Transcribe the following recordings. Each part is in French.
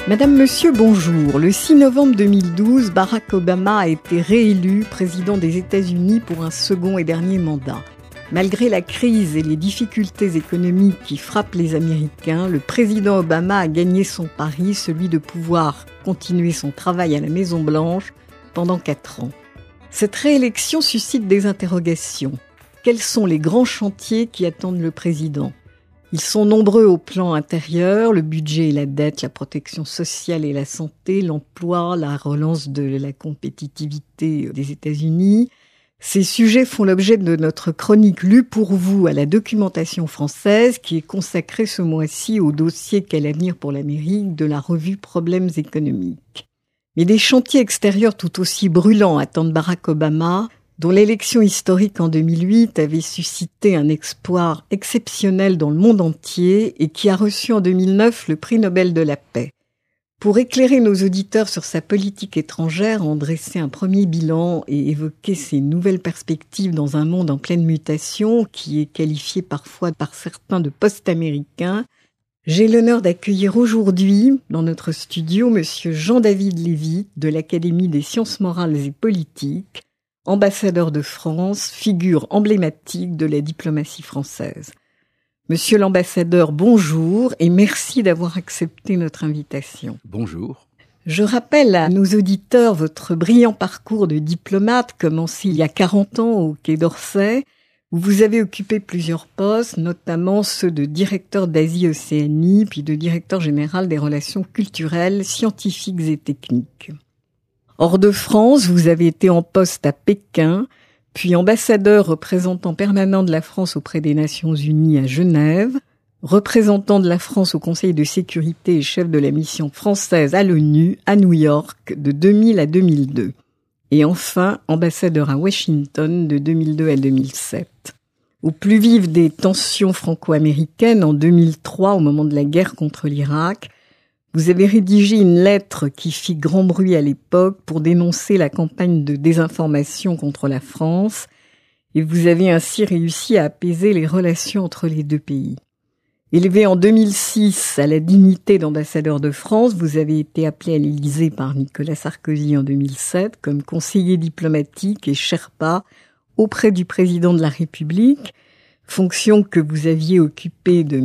Madame, Monsieur, bonjour. Le 6 novembre 2012, Barack Obama a été réélu président des États-Unis pour un second et dernier mandat. Malgré la crise et les difficultés économiques qui frappent les Américains, le président Obama a gagné son pari, celui de pouvoir continuer son travail à la Maison-Blanche pendant 4 ans. Cette réélection suscite des interrogations. Quels sont les grands chantiers qui attendent le président ? Ils sont nombreux au plan intérieur, le budget et la dette, la protection sociale et la santé, l'emploi, la relance de la compétitivité des États-Unis. Ces sujets font l'objet de notre chronique lue pour vous à la documentation française qui est consacrée ce mois-ci au dossier Quel avenir pour l'Amérique de la revue Problèmes économiques. Mais des chantiers extérieurs tout aussi brûlants attendent Barack Obama, dont l'élection historique en 2008 avait suscité un espoir exceptionnel dans le monde entier et qui a reçu en 2009 le prix Nobel de la paix. Pour éclairer nos auditeurs sur sa politique étrangère, en dresser un premier bilan et évoquer ses nouvelles perspectives dans un monde en pleine mutation qui est qualifié parfois par certains de post-américain, j'ai l'honneur d'accueillir aujourd'hui dans notre studio Monsieur Jean-David Lévy de l'Académie des sciences morales et politiques, ambassadeur de France, figure emblématique de la diplomatie française. Monsieur l'ambassadeur, bonjour et merci d'avoir accepté notre invitation. Bonjour. Je rappelle à nos auditeurs votre brillant parcours de diplomate commencé il y a 40 ans au Quai d'Orsay, où vous avez occupé plusieurs postes, notamment ceux de directeur d'Asie-Océanie, puis de directeur général des relations culturelles, scientifiques et techniques. Hors de France, vous avez été en poste à Pékin, puis ambassadeur représentant permanent de la France auprès des Nations Unies à Genève, représentant de la France au Conseil de sécurité et chef de la mission française à l'ONU à New York de 2000 à 2002. Et enfin, ambassadeur à Washington de 2002 à 2007. Au plus vif des tensions franco-américaines, en 2003, au moment de la guerre contre l'Irak, vous avez rédigé une lettre qui fit grand bruit à l'époque pour dénoncer la campagne de désinformation contre la France et vous avez ainsi réussi à apaiser les relations entre les deux pays. Élevé en 2006 à la dignité d'ambassadeur de France, vous avez été appelé à l'Élysée par Nicolas Sarkozy en 2007 comme conseiller diplomatique et Sherpa auprès du président de la République, fonction que vous aviez occupée de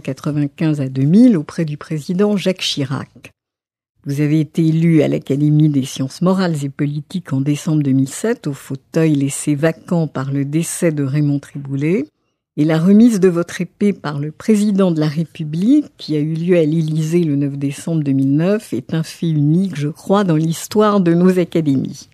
1995 à 2000 auprès du président Jacques Chirac. Vous avez été élu à l'Académie des sciences morales et politiques en décembre 2007, au fauteuil laissé vacant par le décès de Raymond Triboulet, et la remise de votre épée par le président de la République, qui a eu lieu à l'Élysée le 9 décembre 2009, est un fait unique, je crois, dans l'histoire de nos académies.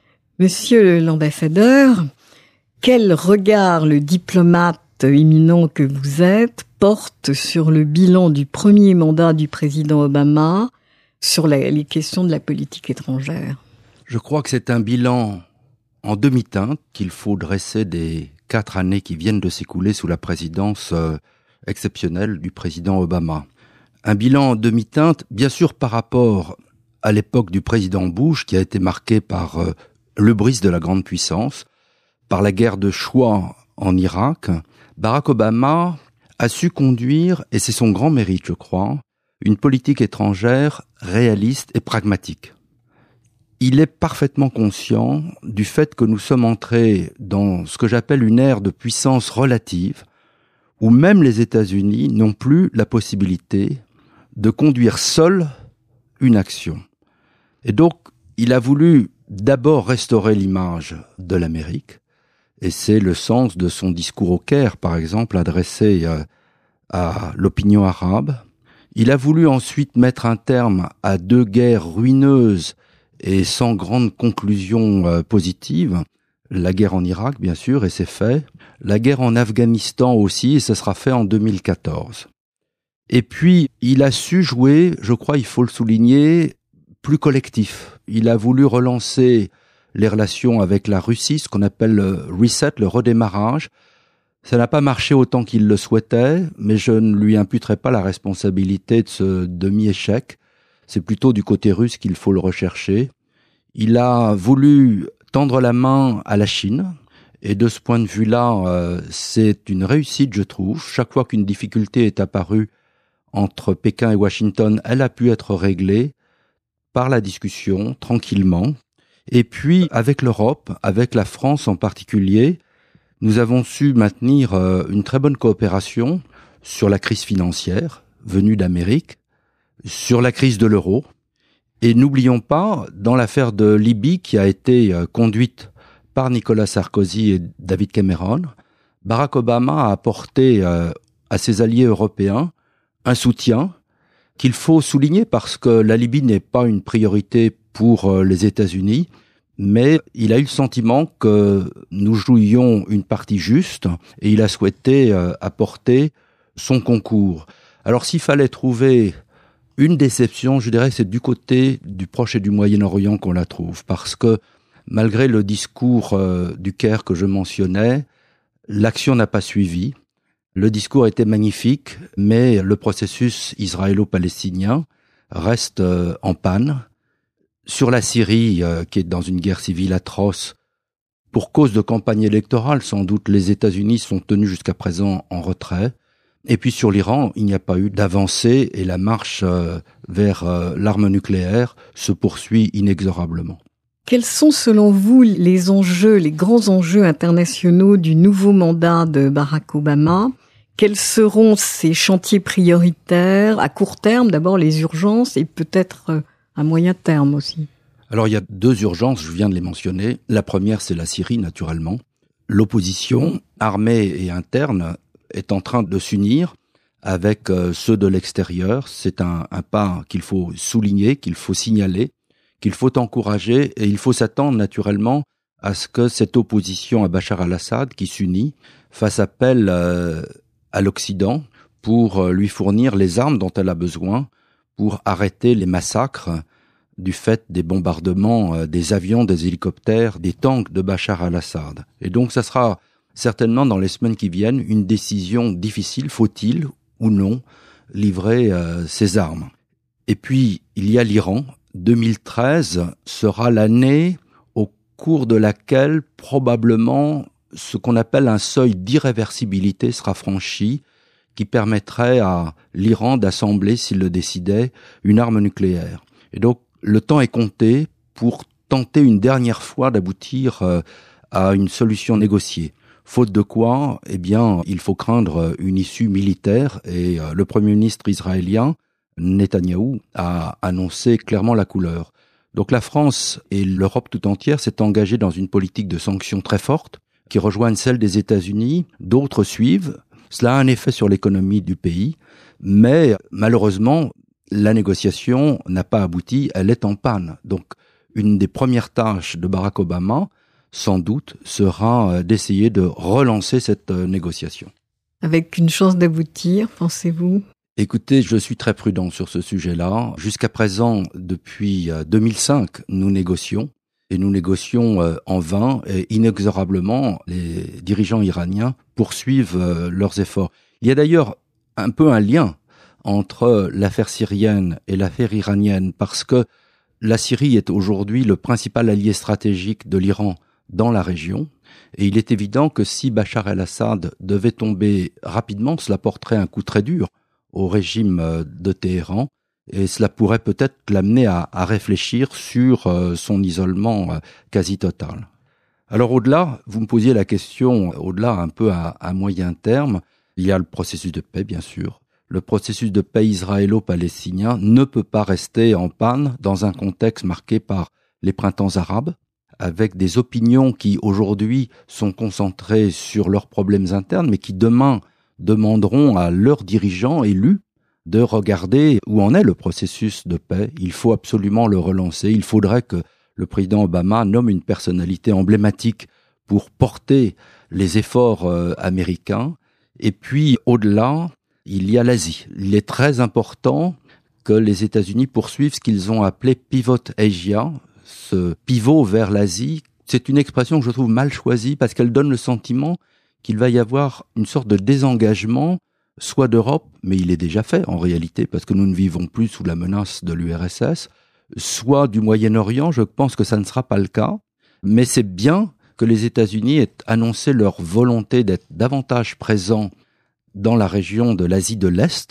Monsieur l'ambassadeur, quel regard le diplomate éminent que vous êtes porte sur le bilan du premier mandat du président Obama sur les questions de la politique étrangère ? Je crois que c'est un bilan en demi-teinte qu'il faut dresser des 4 années qui viennent de s'écouler sous la présidence exceptionnelle du président Obama. Un bilan en demi-teinte, bien sûr par rapport à l'époque du président Bush qui a été marqué par le bris de la grande puissance, par la guerre de choix en Irak. Barack Obama a su conduire, et c'est son grand mérite je crois, une politique étrangère réaliste et pragmatique. Il est parfaitement conscient du fait que nous sommes entrés dans ce que j'appelle une ère de puissance relative, où même les États-Unis n'ont plus la possibilité de conduire seuls une action. Et donc, il a voulu d'abord restaurer l'image de l'Amérique, et c'est le sens de son discours au Caire, par exemple, adressé à l'opinion arabe. Il a voulu ensuite mettre un terme à 2 guerres ruineuses et sans grande conclusion positive. La guerre en Irak, bien sûr, et c'est fait. La guerre en Afghanistan aussi, et ça sera fait en 2014. Et puis, il a su jouer, je crois, il faut le souligner, plus collectif. Il a voulu relancer les relations avec la Russie, ce qu'on appelle le reset, le redémarrage. Ça n'a pas marché autant qu'il le souhaitait, mais je ne lui imputerai pas la responsabilité de ce demi-échec. C'est plutôt du côté russe qu'il faut le rechercher. Il a voulu tendre la main à la Chine, et de ce point de vue-là, c'est une réussite, je trouve. Chaque fois qu'une difficulté est apparue entre Pékin et Washington, elle a pu être réglée par la discussion, tranquillement. Et puis, avec l'Europe, avec la France en particulier, nous avons su maintenir une très bonne coopération sur la crise financière venue d'Amérique, sur la crise de l'euro. Et n'oublions pas, dans l'affaire de Libye qui a été conduite par Nicolas Sarkozy et David Cameron, Barack Obama a apporté à ses alliés européens un soutien qu'il faut souligner parce que la Libye n'est pas une priorité pour les États-Unis, mais il a eu le sentiment que nous jouions une partie juste et il a souhaité apporter son concours. Alors s'il fallait trouver une déception, je dirais que c'est du côté du Proche et du Moyen-Orient qu'on la trouve, parce que malgré le discours du Caire que je mentionnais, l'action n'a pas suivi. Le discours était magnifique, mais le processus israélo-palestinien reste en panne. Sur la Syrie, qui est dans une guerre civile atroce, pour cause de campagne électorale, sans doute les États-Unis sont tenus jusqu'à présent en retrait. Et puis sur l'Iran, il n'y a pas eu d'avancée et la marche vers l'arme nucléaire se poursuit inexorablement. Quels sont selon vous les enjeux, les grands enjeux internationaux du nouveau mandat de Barack Obama ? Quels seront ces chantiers prioritaires à court terme, d'abord les urgences et peut-être à moyen terme aussi? Alors il y a deux urgences, je viens de les mentionner. La première, c'est la Syrie, naturellement. L'opposition armée et interne est en train de s'unir avec ceux de l'extérieur. C'est un pas qu'il faut souligner, qu'il faut signaler, qu'il faut encourager, et il faut s'attendre naturellement à ce que cette opposition à Bachar al-Assad, qui s'unit, fasse appel à l'Occident pour lui fournir les armes dont elle a besoin pour arrêter les massacres du fait des bombardements des avions, des hélicoptères, des tanks de Bachar al-Assad. Et donc ça sera certainement dans les semaines qui viennent une décision difficile, faut-il ou non livrer ces armes. Et puis il y a l'Iran. 2013 sera l'année au cours de laquelle probablement ce qu'on appelle un seuil d'irréversibilité sera franchi, qui permettrait à l'Iran d'assembler, s'il le décidait, une arme nucléaire. Et donc le temps est compté pour tenter une dernière fois d'aboutir à une solution négociée. Faute de quoi, eh bien, il faut craindre une issue militaire et le Premier ministre israélien, Netanyahou, a annoncé clairement la couleur. Donc la France et l'Europe tout entière s'est engagée dans une politique de sanctions très forte qui rejoignent celle des États-Unis. D'autres suivent. Cela a un effet sur l'économie du pays, mais malheureusement, la négociation n'a pas abouti, elle est en panne. Donc une des premières tâches de Barack Obama, sans doute, sera d'essayer de relancer cette négociation. Avec une chance d'aboutir, pensez-vous ? Écoutez, je suis très prudent sur ce sujet-là. Jusqu'à présent, depuis 2005, nous négocions. Et nous négocions en vain et inexorablement, les dirigeants iraniens poursuivent leurs efforts. Il y a d'ailleurs un peu un lien entre l'affaire syrienne et l'affaire iranienne, parce que la Syrie est aujourd'hui le principal allié stratégique de l'Iran dans la région. Et il est évident que si Bachar el-Assad devait tomber rapidement, cela porterait un coup très dur au régime de Téhéran. Et cela pourrait peut-être l'amener à réfléchir sur son isolement quasi total. Alors au-delà, vous me posiez la question, au-delà un peu à moyen terme, il y a le processus de paix bien sûr. Le processus de paix israélo-palestinien ne peut pas rester en panne dans un contexte marqué par les printemps arabes, avec des opinions qui aujourd'hui sont concentrées sur leurs problèmes internes, mais qui demain demanderont à leurs dirigeants élus de regarder où en est le processus de paix. Il faut absolument le relancer. Il faudrait que le président Obama nomme une personnalité emblématique pour porter les efforts américains. Et puis, au-delà, il y a l'Asie. Il est très important que les États-Unis poursuivent ce qu'ils ont appelé Pivot Asia, ce pivot vers l'Asie. C'est une expression que je trouve mal choisie parce qu'elle donne le sentiment qu'il va y avoir une sorte de désengagement soit d'Europe, mais il est déjà fait en réalité, parce que nous ne vivons plus sous la menace de l'URSS, soit du Moyen-Orient. Je pense que ça ne sera pas le cas, mais c'est bien que les États-Unis aient annoncé leur volonté d'être davantage présents dans la région de l'Asie de l'Est,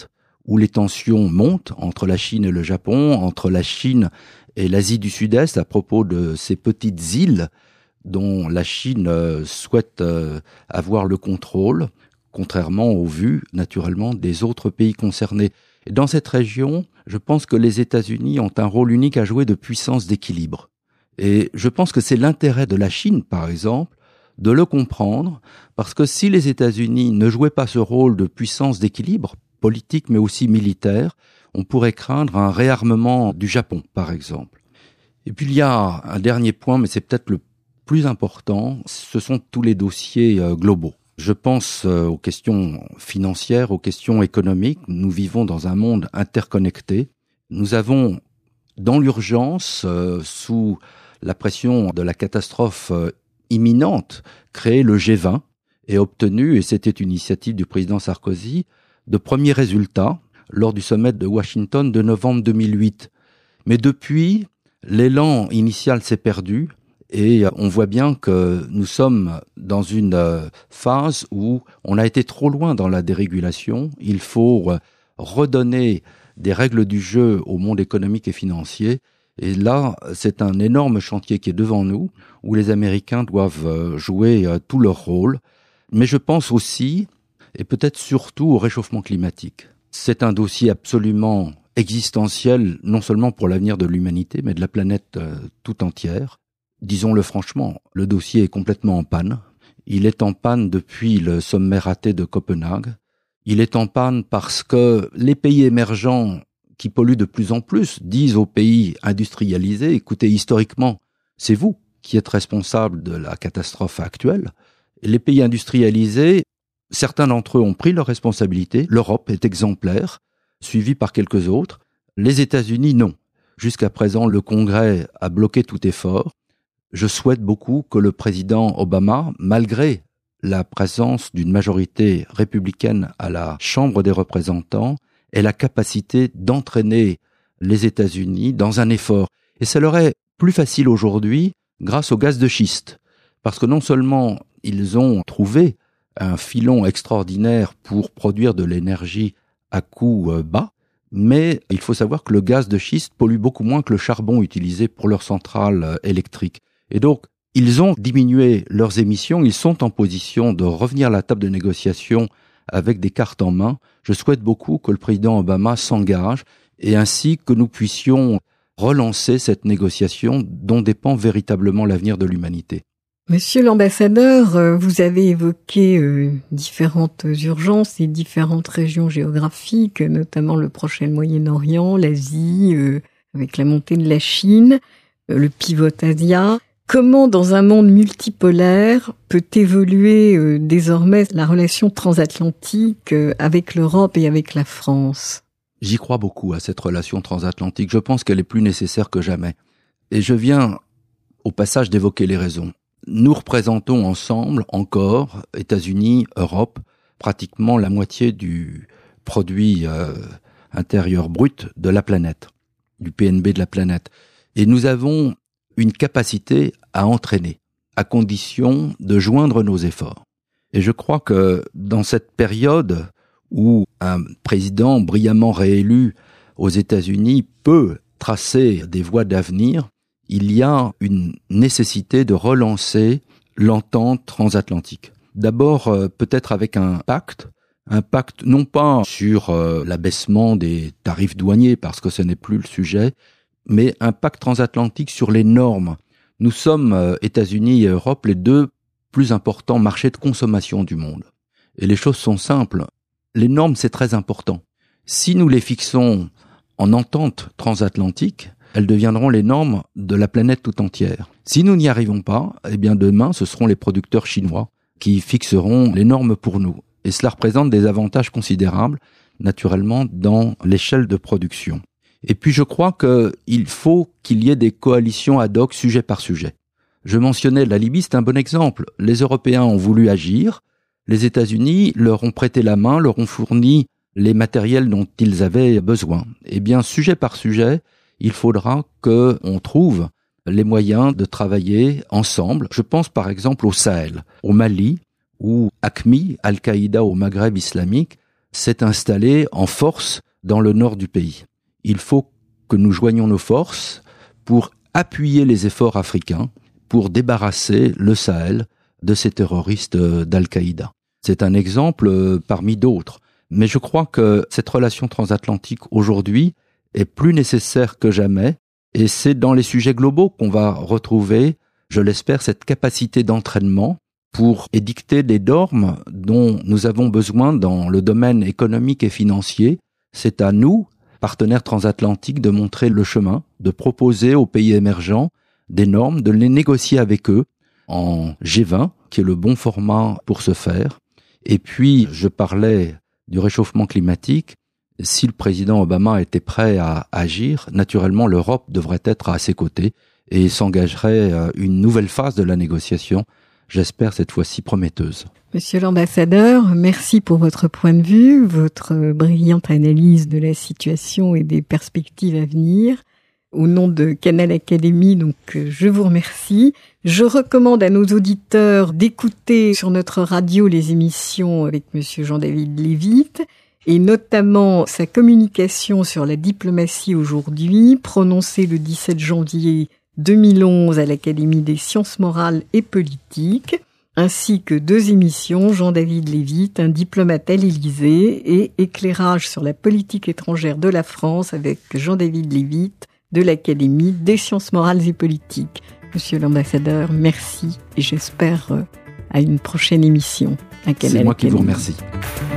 où les tensions montent entre la Chine et le Japon, entre la Chine et l'Asie du Sud-Est à propos de ces petites îles dont la Chine souhaite avoir le contrôle, contrairement aux vues, naturellement, des autres pays concernés. Et dans cette région, je pense que les États-Unis ont un rôle unique à jouer de puissance d'équilibre. Et je pense que c'est l'intérêt de la Chine, par exemple, de le comprendre, parce que si les États-Unis ne jouaient pas ce rôle de puissance d'équilibre, politique mais aussi militaire, on pourrait craindre un réarmement du Japon, par exemple. Et puis il y a un dernier point, mais c'est peut-être le plus important, ce sont tous les dossiers globaux. Je pense aux questions financières, aux questions économiques. Nous vivons dans un monde interconnecté. Nous avons, dans l'urgence, sous la pression de la catastrophe imminente, créé le G20 et obtenu, et c'était une initiative du président Sarkozy, de premiers résultats lors du sommet de Washington de novembre 2008. Mais depuis, l'élan initial s'est perdu et on voit bien que nous sommes dans une phase où on a été trop loin dans la dérégulation. Il faut redonner des règles du jeu au monde économique et financier. Et là, c'est un énorme chantier qui est devant nous, où les Américains doivent jouer tout leur rôle. Mais je pense aussi, et peut-être surtout, au réchauffement climatique. C'est un dossier absolument existentiel, non seulement pour l'avenir de l'humanité, mais de la planète tout entière. Disons-le franchement, le dossier est complètement en panne. Il est en panne depuis le sommet raté de Copenhague. Il est en panne parce que les pays émergents qui polluent de plus en plus disent aux pays industrialisés, écoutez, historiquement, c'est vous qui êtes responsables de la catastrophe actuelle. Et les pays industrialisés, certains d'entre eux ont pris leurs responsabilités. L'Europe est exemplaire, suivie par quelques autres. Les États-Unis, non. Jusqu'à présent, le Congrès a bloqué tout effort. Je souhaite beaucoup que le président Obama, malgré la présence d'une majorité républicaine à la Chambre des représentants, ait la capacité d'entraîner les États-Unis dans un effort. Et ça leur est plus facile aujourd'hui grâce au gaz de schiste. Parce que non seulement ils ont trouvé un filon extraordinaire pour produire de l'énergie à coût bas, mais il faut savoir que le gaz de schiste pollue beaucoup moins que le charbon utilisé pour leurs centrales électriques. Et donc, ils ont diminué leurs émissions, ils sont en position de revenir à la table de négociation avec des cartes en main. Je souhaite beaucoup que le président Obama s'engage et ainsi que nous puissions relancer cette négociation dont dépend véritablement l'avenir de l'humanité. Monsieur l'ambassadeur, vous avez évoqué différentes urgences et différentes régions géographiques, notamment le Proche-Moyen-Orient, l'Asie, avec la montée de la Chine, le pivot Asia. Comment, dans un monde multipolaire, peut évoluer désormais la relation transatlantique avec l'Europe et avec la France ? J'y crois beaucoup à cette relation transatlantique. Je pense qu'elle est plus nécessaire que jamais. Et je viens, au passage, d'évoquer les raisons. Nous représentons ensemble, encore, États-Unis, Europe, pratiquement la moitié du produit intérieur brut de la planète, du PNB de la planète. Et nous avons une capacité à entraîner, à condition de joindre nos efforts. Et je crois que dans cette période où un président brillamment réélu aux États-Unis peut tracer des voies d'avenir, il y a une nécessité de relancer l'entente transatlantique. D'abord, peut-être avec un pacte non pas sur l'abaissement des tarifs douaniers, parce que ce n'est plus le sujet, mais un pacte transatlantique sur les normes. Nous sommes, États-Unis et Europe, les deux plus importants marchés de consommation du monde. Et les choses sont simples. Les normes, c'est très important. Si nous les fixons en entente transatlantique, elles deviendront les normes de la planète tout entière. Si nous n'y arrivons pas, eh bien demain, ce seront les producteurs chinois qui fixeront les normes pour nous. Et cela représente des avantages considérables, naturellement, dans l'échelle de production. Et puis je crois qu'il faut qu'il y ait des coalitions ad hoc sujet par sujet. Je mentionnais la Libye, c'est un bon exemple. Les Européens ont voulu agir, les États-Unis leur ont prêté la main, leur ont fourni les matériels dont ils avaient besoin. Eh bien, sujet par sujet, il faudra qu'on trouve les moyens de travailler ensemble. Je pense par exemple au Sahel, au Mali, où AQMI, Al-Qaïda au Maghreb islamique, s'est installé en force dans le nord du pays. Il faut que nous joignions nos forces pour appuyer les efforts africains pour débarrasser le Sahel de ces terroristes d'Al-Qaïda. C'est un exemple parmi d'autres. Mais je crois que cette relation transatlantique aujourd'hui est plus nécessaire que jamais. Et c'est dans les sujets globaux qu'on va retrouver, je l'espère, cette capacité d'entraînement pour édicter des normes dont nous avons besoin dans le domaine économique et financier. C'est à nous, partenaires transatlantiques, de montrer le chemin, de proposer aux pays émergents des normes, de les négocier avec eux en G20, qui est le bon format pour ce faire. Et puis, je parlais du réchauffement climatique. Si le président Obama était prêt à agir, naturellement, l'Europe devrait être à ses côtés et s'engagerait une nouvelle phase de la négociation, j'espère cette fois-ci prometteuse. Monsieur l'ambassadeur, merci pour votre point de vue, votre brillante analyse de la situation et des perspectives à venir. Au nom de Canal Académie, donc, je vous remercie. Je recommande à nos auditeurs d'écouter sur notre radio les émissions avec monsieur Jean-David Lévite et notamment sa communication sur la diplomatie aujourd'hui, prononcée le 17 janvier 2011 à l'Académie des sciences morales et politiques, ainsi que 2 émissions, Jean-David Lévite, un diplomate à l'Élysée, et Éclairage sur la politique étrangère de la France avec Jean-David Lévite de l'Académie des sciences morales et politiques. Monsieur l'ambassadeur, merci et j'espère à une prochaine émission à Canal Académie. C'est moi qui vous remercie.